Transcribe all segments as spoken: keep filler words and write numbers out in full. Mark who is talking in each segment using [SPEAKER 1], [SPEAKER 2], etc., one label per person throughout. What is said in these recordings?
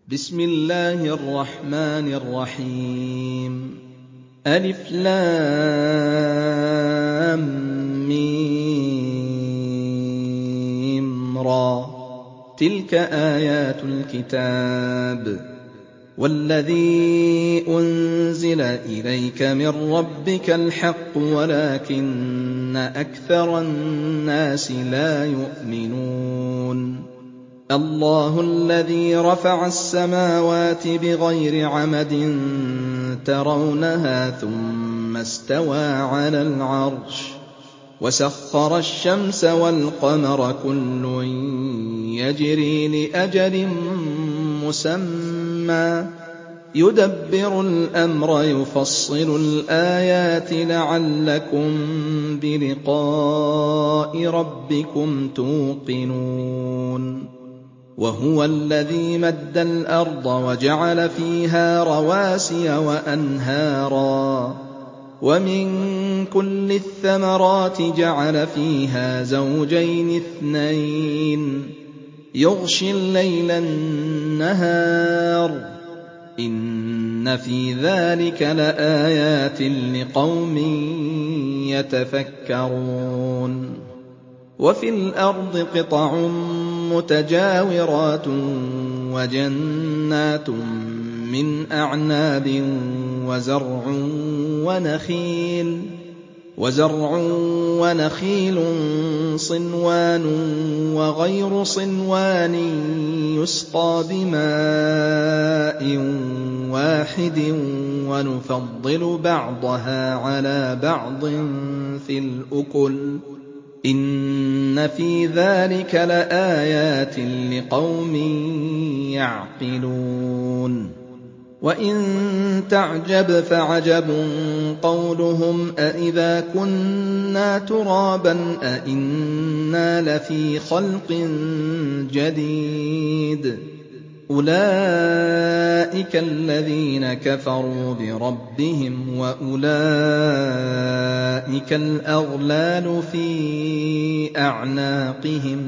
[SPEAKER 1] بسم الله الرحمن الرحيم ألف لام ميم را تلك آيات الكتاب والذي أنزل إليك من ربك الحق ولكن أكثر الناس لا يؤمنون الله الذي رفع السماوات بغير عمد ترونها ثم استوى على العرش وسخر الشمس والقمر كل يجري لأجل مسمى يدبر الأمر يفصل الآيات لعلكم بلقاء ربكم توقنون وهو الذي مد الأرض وجعل فيها رواسي وأنهارا ومن كل الثمرات جعل فيها زوجين اثنين يغشي الليل النهار إن في ذلك لآيات لقوم يتفكرون وفي الأرض قطع متجاورات وجنات من أعناب وزرع ونخيل وزرع ونخيل صنوان وغير صنوان يسقى بماء واحد ونفضل بعضها على بعض في الأكل إن في ذلك لآيات لقوم يعقلون وإن تعجب فعجب قولهم أإذا كنا ترابا أإنا لفي خلق جديد أولئك الذين كفروا بربهم وأولئك الأغلال في أعناقهم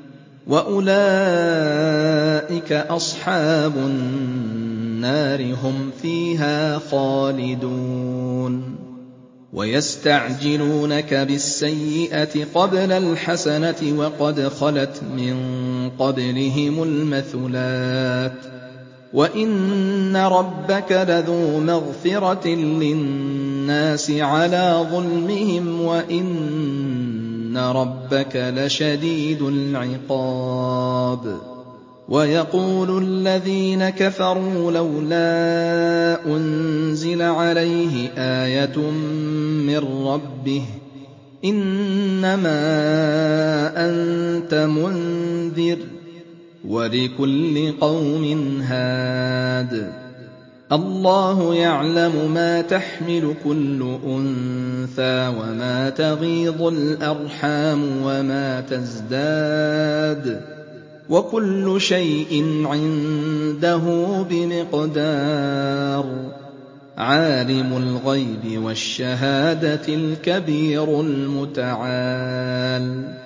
[SPEAKER 1] وأولئك أصحاب النار هم فيها خالدون ويستعجلونك بالسيئة قبل الحسنة وقد خلت من قبلهم المثلات وإن ربك لذو مغفرة للناس على ظلمهم وإن ربك لشديد العقاب ويقول الذين كفروا لولا أنزل عليه آية من ربه إنما أنت منذر ولكل قوم هاد الله يعلم ما تحمل كل أنثى وما تغيض الأرحام وما تزداد وكل شيء عنده بمقدار عالم الغيب والشهادة الكبير المتعال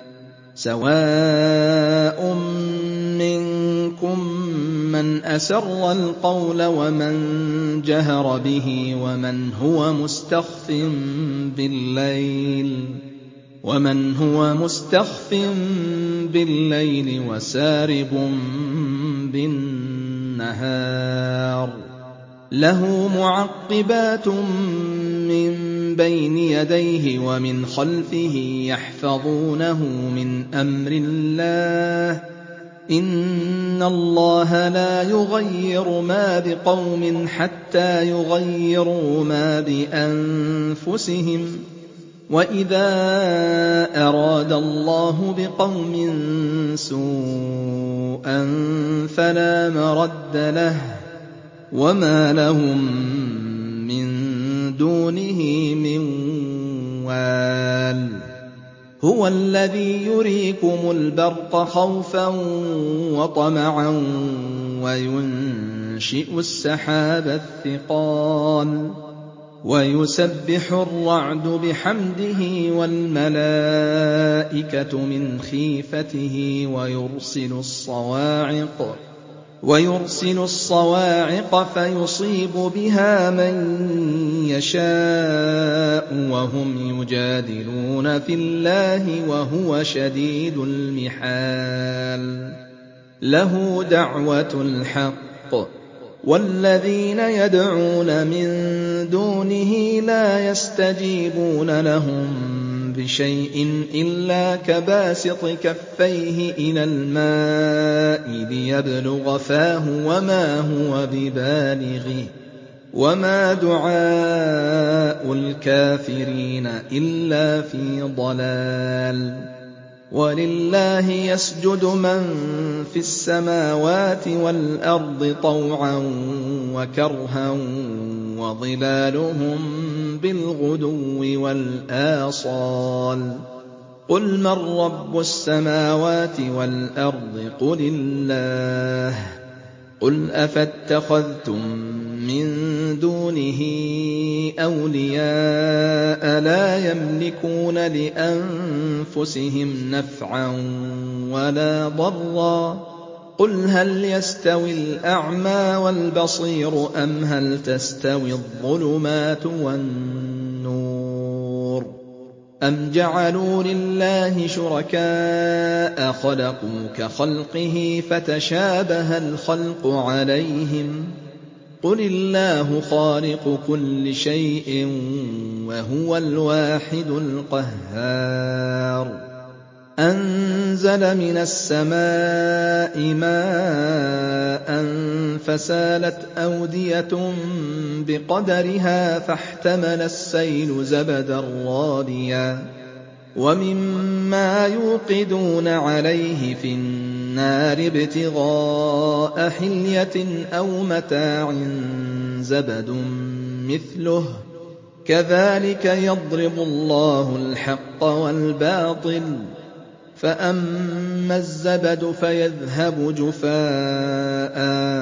[SPEAKER 1] سواء منكم من أسر القول ومن جهر به ومن هو مستخف بالليل ومن هو مستخف بالليل وسارب بالنهار له معقبات من بين يديه ومن خلفه يحفظونه من أمر الله إن الله لا يغير ما بقوم حتى يغيروا ما بأنفسهم وإذا أراد الله بقوم سوءا فلا مرد له وما لهم من دونه من وال هو الذي يريكم البرق خوفا وطمعا وينشئ السحاب الثقال ويسبح الرعد بحمده والملائكة من خيفته ويرسل الصواعق وَيُرْسِلُ الصَّوَاعِقَ فَيُصِيبُ بِهَا مَن يَشَاءُ وَهُمْ يُجَادِلُونَ فِي اللَّهِ وَهُوَ شَدِيدُ الْمِحَالِ لَهُ دَعْوَةُ الْحَقِّ وَالَّذِينَ يَدْعُونَ مِن دُونِهِ لَا يَسْتَجِيبُونَ لَهُم بِشَيْءٍ إِلَّا كَبَاسِطِ كَفَّيْهِ إِلَى الْمَاءِ لِيَبْلُغَ فَاهُ وَمَا هُوَ بِبَالِغِهِ وَمَا دُعَاءُ الْكَافِرِينَ إِلَّا فِي ضَلَالٍ وَلِلَّهِ يَسْجُدُ مَن فِي السَّمَاوَاتِ وَالْأَرْضِ طَوْعًا وَكَرْهًا وَظِلَالُهُم بِالْغُدُوِّ وَالْآصَالِ قُلْ مَن رَّبُّ السَّمَاوَاتِ وَالْأَرْضِ قُلِ اللَّهُ قُلْ أَفَاتَّخَذْتُم مِّن دُونِهِ أَوْلِيَاءَ لَا يَمْلِكُونَ لِأَنفُسِهِمْ نَفْعًا وَلَا ضَرًّا قُلْ هَلْ يَسْتَوِي الْأَعْمَىٰ وَالْبَصِيرُ أَمْ هَلْ تَسْتَوِي الظُّلُمَاتُ وَالنُّورُ أَمْ جَعَلُوا لِلَّهِ شُرَكَاءَ خَلَقُوا كَخَلْقِهِ فَتَشَابَهَ الْخَلْقُ عَلَيْهِمْ قُلِ اللَّهُ خَالِقُ كُلِّ شَيْءٍ وَهُوَ الْوَاحِدُ الْقَهَّارُ أَنزَلَ مِنَ السَّمَاءِ مَاءً فَسَالَتْ أَوْدِيَةٌ بِقَدَرِهَا فَاحْتَمَلَ السَّيْلُ زَبَدًا رَّابِيًا وَمِمَّا يُوقِدُونَ عَلَيْهِ فِي النَّارِ ابْتِغَاءَ حِلْيَةٍ أَوْ مَتَاعٍ زَبَدٌ مِّثْلُهُ ۚ كَذَٰلِكَ يَضْرِبُ اللَّهُ الْحَقَّ وَالْبَاطِلَ ۚ فَأَمَّا الزَّبَدُ فَيَذْهَبُ جُفَاءً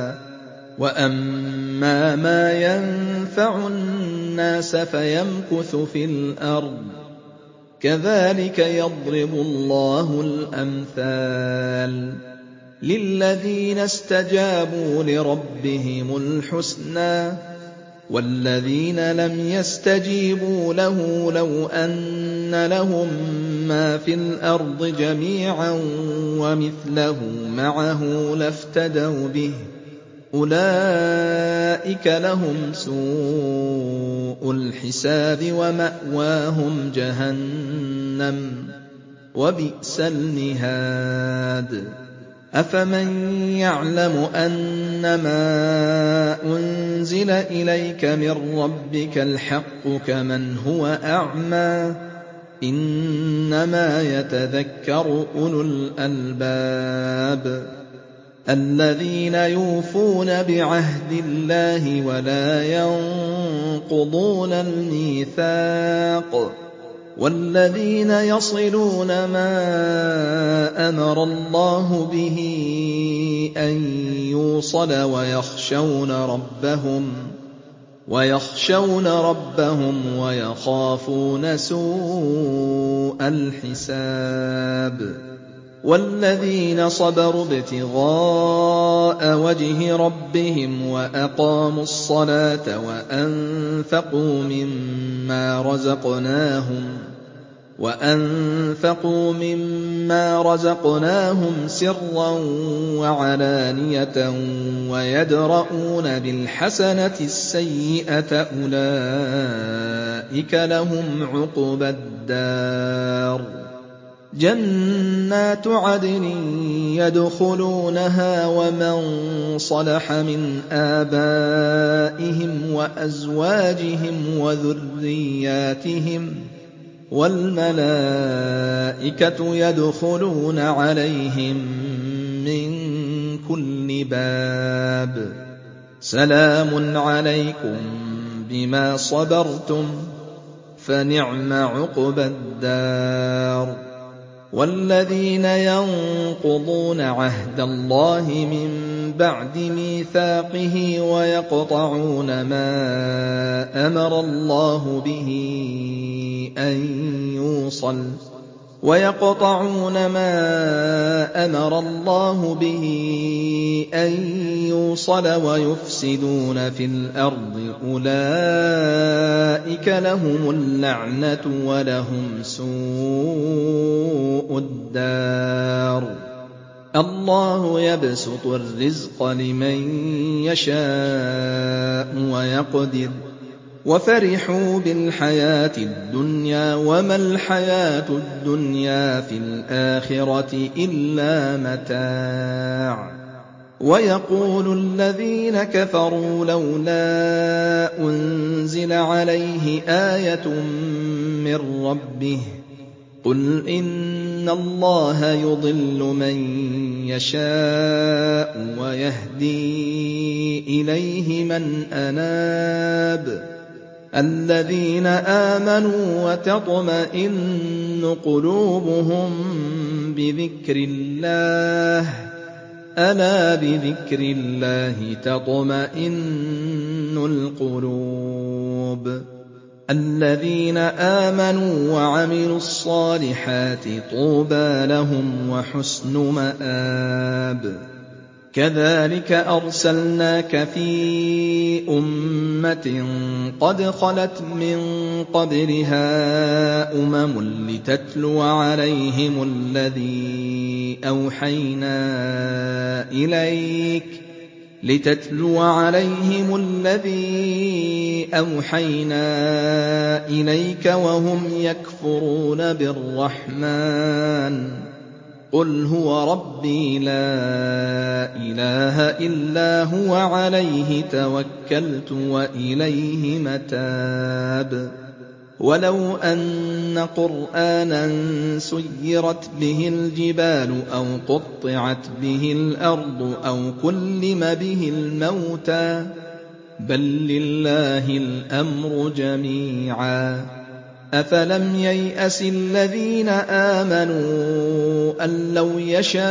[SPEAKER 1] وَأَمَّا مَا يَنفَعُ النَّاسَ فَيَمْكُثُ فِي الْأَرْضِ ۚ كَذَٰلِكَ يَضْرِبُ اللَّهُ الْأَمْثَالَ لِلَّذِينَ اسْتَجَابُوا لِرَبِّهِمُ الْحُسْنَىٰ ۚ وَالَّذِينَ لَمْ يَسْتَجِيبُوا لَهُ لَوْ أَنَّ لَهُم مَّا فِي الْأَرْضِ جَمِيعًا وَمِثْلَهُ مَعَهُ لَافْتَدَوْا بِهِ ۚ أُولَٰئِكَ لَهُمْ سُوءُ الْحِسَابِ وَمَأْوَاهُمْ جَهَنَّمُ ۖ وَبِئْسَ الْمِهَادُ أَفَمَن يَعْلَمُ أَنَّمَا أُنزِلَ إِلَيْكَ مِن رَّبِّكَ الْحَقُّ كَمَنْ هُوَ أَعْمَىٰ ۚ إِنَّمَا يَتَذَكَّرُ أُولُو الْأَلْبَابِ الَّذِينَ يُوفُونَ بِعَهْدِ اللَّهِ وَلَا يَنقُضُونَ الْمِيثَاقَ وَالَّذِينَ يَصِلُونَ مَا أَمَرَ اللَّهُ بِهِ أَن يُوصَلَ وَيَخْشَوْنَ رَبَّهُمْ وَيَخْشَوْنَ رَبَّهُمْ وَيَخَافُونَ سُوءَ الْحِسَابِ وَالَّذِينَ صَبَرُوا ابْتِغَاءَ وَجْهِ رَبِّهِمْ وَأَقَامُوا الصَّلَاةَ وَأَنفَقُوا مِمَّا رَزَقْنَاهُمْ وَأَنفَقُوا مِمَّا رَزَقْنَاهُمْ سِرًّا وَعَلَانِيَةً وَيَدْرَءُونَ بِالْحَسَنَةِ السَّيِّئَةَ أُولَٰئِكَ لَهُمْ عُقْبَى الدَّارِ جَنَّاتُ عَدْنٍ يَدْخُلُونَهَا وَمَن صَلَحَ مِنْ آبَائِهِمْ وَأَزْوَاجِهِمْ وَذُرِّيَّاتِهِمْ ۖ وَالْمَلَائِكَةُ يَدْخُلُونَ عَلَيْهِم مِّن كُلِّ بَابٍ ۚ سَلَامٌ عَلَيْكُم بِمَا صَبَرْتُمْ ۚ فَنِعْمَ عُقْبَى الدَّارِ وَالَّذِينَ يَنقُضُونَ عَهْدَ اللَّهِ مِن بَعْدِ مِيثَاقِهِ وَيَقْطَعُونَ مَا أَمَرَ اللَّهُ بِهِ أَن يُوصَلَ وَيَقْطَعُونَ مَا أَمَرَ اللَّهُ بِهِ أَن يُوصَلَ وَيُفْسِدُونَ فِي الْأَرْضِ أُولَٰئِكَ لَهُمُ اللَّعْنَةُ وَلَهُمْ سُوءُ الدَّارِ اللَّهُ يَبْسُطُ الرِّزْقَ لِمَن يَشَاءُ وَيَقْدِرُ وَفَرِحُوا بِالْحَيَاةِ الدُّنْيَا وَمَا الْحَيَاةُ الدُّنْيَا فِي الْآخِرَةِ إِلَّا مَتَاعٌ وَيَقُولُ الَّذِينَ كَفَرُوا لَوْلَا أُنزِلَ عَلَيْهِ آيَةٌ مِّن رَّبِّهِ قُلْ إِنَّ اللَّهَ يُضِلُّ مَن يَشَاءُ وَيَهْدِي إِلَيْهِ مَنْ أَنَابَ الَّذِينَ آمَنُوا وَتَطْمَئِنُّ قُلُوبُهُم بِذِكْرِ اللَّهِ أَلَا بِذِكْرِ اللَّهِ تَطْمَئِنُّ الْقُلُوبُ الَّذِينَ آمَنُوا وَعَمِلُوا الصَّالِحَاتِ طُوبَىٰ لَهُمْ وَحُسْنُ مَآبٍ كَذَٰلِكَ أَرْسَلْنَاكَ فِي أُمَّةٍ قَدْ خَلَتْ مِن قَبْلِهَا أُمَمٌ لِّتَتْلُوَ عَلَيْهِمُ الَّذِي أَوْحَيْنَا إِلَيْكَ لِتَتْلُوَ عَلَيْهِمُ الَّذِي أَوْحَيْنَا إِلَيْكَ وَهُمْ يَكْفُرُونَ بِالرَّحْمَٰنِ قُلْ هُوَ رَبِّي لَا إِلَٰهَ إِلَّا هُوَ عَلَيْهِ تَوَكَّلْتُ وَإِلَيْهِ مَتَابِ وَلَوْ أَنَّ قُرْآنًا سُيِّرَتْ بِهِ الْجِبَالُ أَوْ قُطِّعَتْ بِهِ الْأَرْضُ أَوْ كُلِّمَ بِهِ الْمَوْتَىٰ بَل لِّلَّهِ الْأَمْرُ جَمِيعًا أَفَلَمْ يَيْأَسِ الَّذِينَ آمَنُوا أَن لَّوْ يَشَاءُ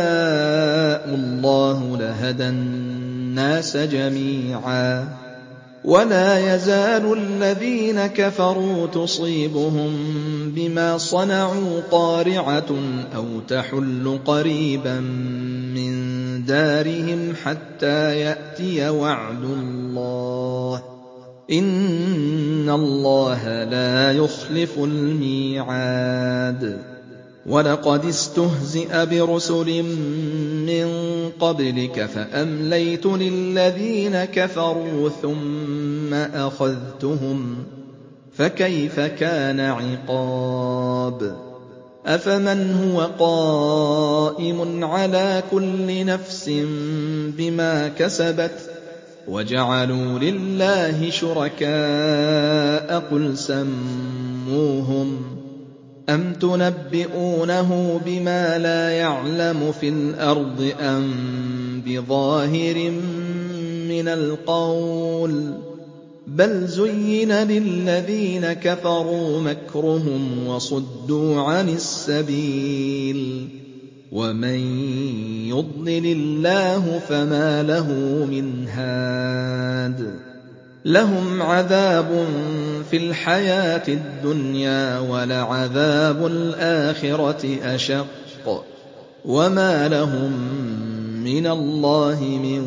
[SPEAKER 1] اللَّهُ لَهَدَى النَّاسَ جَمِيعًا وَلَا يَزَالُ الَّذِينَ كَفَرُوا تُصِيبُهُم بِمَا صَنَعُوا قَارِعَةٌ أَوْ تَحُلُّ قَرِيبًا مِّن دَارِهِمْ حَتَّىٰ يَأْتِيَ وَعْدُ اللَّهِ ۚ إِنَّ اللَّهَ لَا يُخْلِفُ الْمِيعَادَ وَلَقَدِ اسْتُهْزِئَ بِرُسُلٍ مِّن قَبْلِكَ فَأَمْلَيْتُ لِلَّذِينَ كَفَرُوا ثُمَّ أَخَذْتُهُمْ ۖ فَكَيْفَ كَانَ عِقَابِ أَفَمَنْ هُوَ قَائِمٌ عَلَىٰ كُلِّ نَفْسٍ بِمَا كَسَبَتْ وَجَعَلُوا لِلَّهِ شُرَكَاءَ قُلْ سَمُّوهُمْ أَمْ تُنَبِّئُونَهُ بِمَا لَا يَعْلَمُ فِي الْأَرْضِ أَم بِظَاهِرٍ مِّنَ الْقَوْلِ ۗ بَلْ زُيِّنَ لِلَّذِينَ كَفَرُوا مَكْرُهُمْ وَصُدُّوا عَنِ السَّبِيلِ ۗ وَمَن يُضْلِلِ اللَّهُ فَمَا لَهُ مِنْ هَادٍ لَّهُمْ عَذَابٌ فِي الْحَيَاةِ الدُّنْيَا وَلَعَذَابُ الْآخِرَةِ أَشَقُّ وَمَا لَهُم مِّنَ اللَّهِ مِن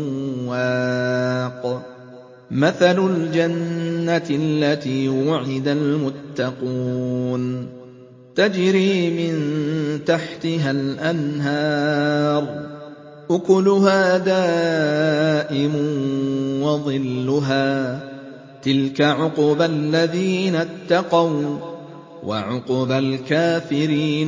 [SPEAKER 1] وَاقٍ مَّثَلُ الْجَنَّةِ الَّتِي وُعِدَ الْمُتَّقُونَ تَجْرِي مِن تَحْتِهَا الْأَنْهَارُ أُكُلُهَا دَائِمٌ وَظِلُّهَا ۚ تِلْكَ عُقْبَى الَّذِينَ اتَّقَوا ۖ وَّعُقْبَى الْكَافِرِينَ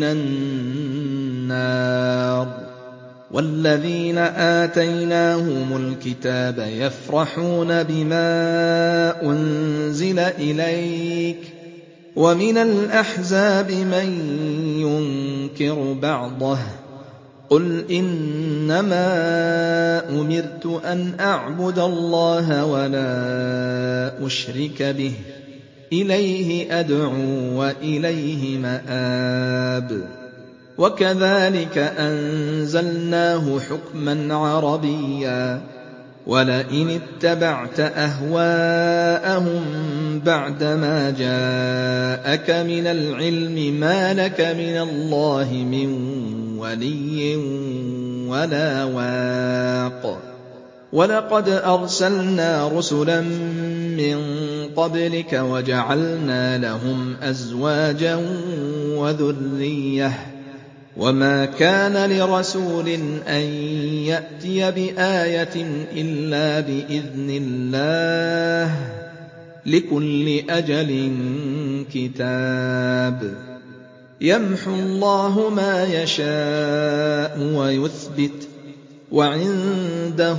[SPEAKER 1] النَّارُ وَالَّذِينَ آتَيْنَاهُمُ الْكِتَابَ يَفْرَحُونَ بِمَا أُنزِلَ إِلَيْكَ ۖ وَمِنَ الْأَحْزَابِ مَن يُنكِرُ بَعْضَهُ ۚ قُلْ إِنَّمَا أُمِرْتُ أَنْ أَعْبُدَ اللَّهَ وَلَا أُشْرِكَ بِهِ ۚ إِلَيْهِ أَدْعُو وَإِلَيْهِ مَآبِ وَكَذَٰلِكَ أَنزَلْنَاهُ حُكْمًا عَرَبِيًّا وَلَئِنِ اتَّبَعْتَ أَهْوَاءَهُم بَعْدَمَا جَاءَكَ مِنَ الْعِلْمِ مَا لَكَ مِنَ اللَّهِ مِن وَلِيٍّ وَلَا وَاقٍ وَلَقَدْ أَرْسَلْنَا رُسُلًا مِّن قَبْلِكَ وَجَعَلْنَا لَهُمْ أَزْوَاجًا وَذُرِّيَّةً ۚ وَمَا كَانَ لِرَسُولٍ أَن يَأْتِيَ بِآيَةٍ إِلَّا بِإِذْنِ اللَّهِ ۗ لِكُلِّ أَجَلٍ كِتَابٌ. يَمْحُو اللَّهُ مَا يَشَاءُ وَيُثْبِتُ ۖ وَعِندَهُ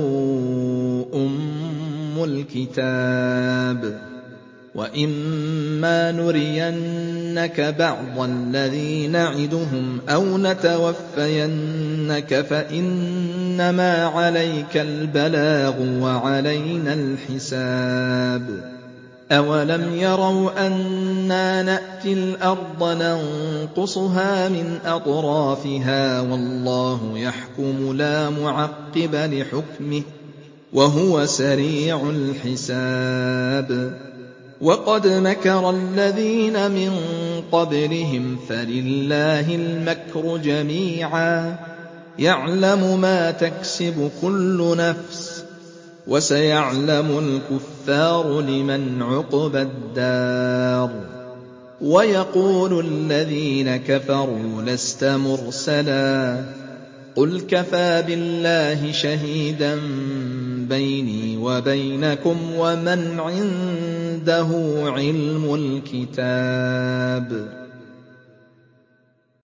[SPEAKER 1] أُمُّ الْكِتَابِ. وَإِمَّا نُرِيَنَّكَ بَعْضَ الَّذِي نَعِدُهُمْ أَوْ نَتَوَفَّيَنَّكَ فَإِنَّمَا عَلَيْكَ الْبَلَاغُ وَعَلَيْنَا الْحِسَابُ. أَوَلَمْ يَرَوْا أَنَّا نَأْتِي الْأَرْضَ نَنقُصُهَا مِنْ أَطْرَافِهَا وَاللَّهُ يَحْكُمُ لَا مُعَقِّبَ لِحُكْمِهِ وَهُوَ سَرِيعُ الْحِسَابِ. وَقَدْ مَكَرَ الَّذِينَ مِن قَبْلِهِمْ فَلِلَّهِ الْمَكْرُ جَمِيعًا يَعْلَمُ مَا تَكْسِبُ كُلُّ نَفْسٍ ۗ وَسَيَعْلَمُ الْكُفَّارُ لِمَنْ عُقْبَى الدَّارِ. وَيَقُولُ الَّذِينَ كَفَرُوا لَسْتَ مُرْسَلًا ۚ قُلْ كَفَىٰ بِاللَّهِ شَهِيدًا بَيْنِي وَبَيْنَكُمْ وَمَنْ عِندَهُ عِلْمُ الْكِتَابِ.